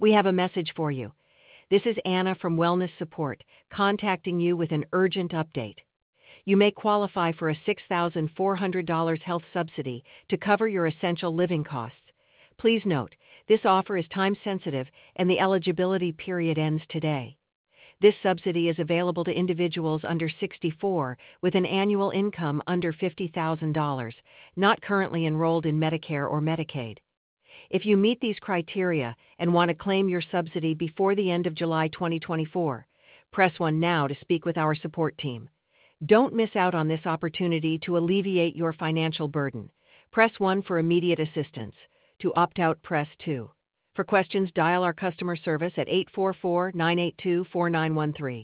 We have a message for you. This is Anna from Wellness Support, contacting you with an urgent update. You may qualify for a $6,400 health subsidy to cover your essential living costs. Please note, this offer is time-sensitive and the eligibility period ends today. This subsidy is available to individuals under 64 with an annual income under $50,000, not currently enrolled in Medicare or Medicaid. If you meet these criteria and want to claim your subsidy before the end of July 2024, press 1 now to speak with our support team. Don't miss out on this opportunity to alleviate your financial burden. Press 1 for immediate assistance. To opt out, press 2. For questions, dial our customer service at 844-982-4913.